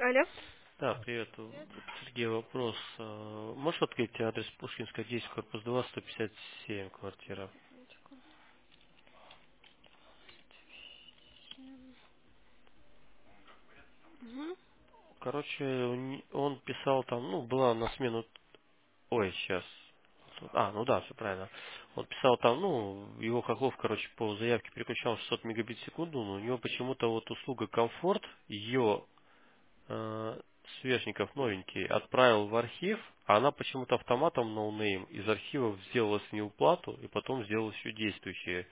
Алло. Да, привет. Вот, Сергей, вопрос. Можешь открыть адрес Пушкинская, 10, корпус 2, 157, квартира? Секундочку. Мгм. Короче, он писал там, ну, была на смену... Ой, сейчас. Ну да, все правильно. Он писал там, ну, его Хохлов, короче, по заявке переключал 600 мегабит в секунду, но у него почему-то вот услуга комфорт, ее Свешников новенький отправил в архив, а она почему-то автоматом ноунейм из архивов сделала с ней уплату и потом сделала еще действующие.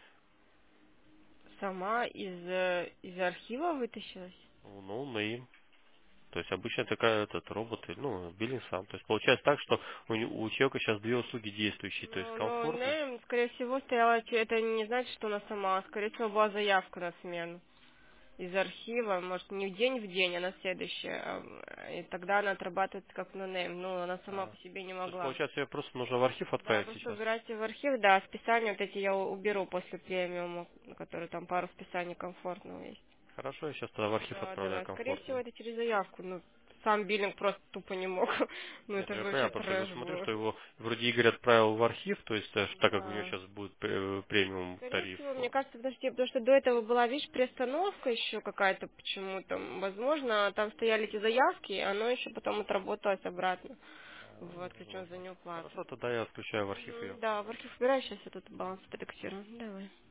Сама из архива вытащилась? Ну, ноунейм. То есть обычно такая этот робот, ну, биллинг сам. То есть получается так, что у человека сейчас две услуги действующие, то есть Ну, комфорт. скорее всего, стояла, это не значит, что она сама. Скорее всего, была заявка на смену из архива, может, не в день, а на следующее. И тогда она отрабатывается как нонейм. Ну, она сама по себе не То есть могла. получается, ее просто нужно в архив Да, отправить просто сейчас. убирайте в архив, да, списания вот эти я уберу после премиума, которые там пару списаний комфортного есть. Хорошо, я сейчас тогда в архив Да, да, отправляю да. Скорее всего, комфортный. это через заявку. Ну, сам биллинг просто тупо не мог. Ну, Нет, это ну же я вообще понял, потому что я трэш смотрю, был. что его вроде Игорь отправил в архив, то есть так как у него Да. сейчас будет премиум Скорее тариф. всего, мне кажется, подожди, потому что до этого была, видишь, приостановка еще какая-то почему-то. Возможно, там стояли эти заявки, и оно еще потом отработалось обратно. Вот, причем за Возможно. неуплату. Хорошо, тогда я отключаю в архив ее. Да, в архив убираю, сейчас я тут баланс редактирую. Давай.